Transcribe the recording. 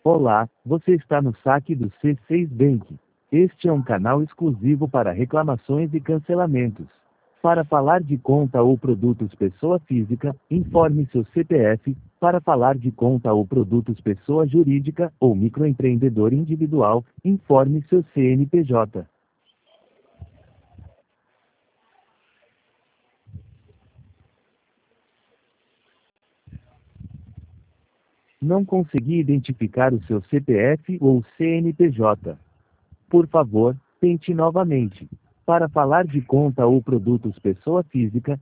Olá, você está no saque do C6 Bank. Este é um canal exclusivo para reclamações e cancelamentos. Para falar de conta ou produtos pessoa física, informe seu CPF. Para falar de conta ou produtos pessoa jurídica ou microempreendedor individual, informe seu CNPJ. Não consegui identificar o seu CPF ou CNPJ. Por favor, tente novamente. Para falar de conta ou produtos pessoa física,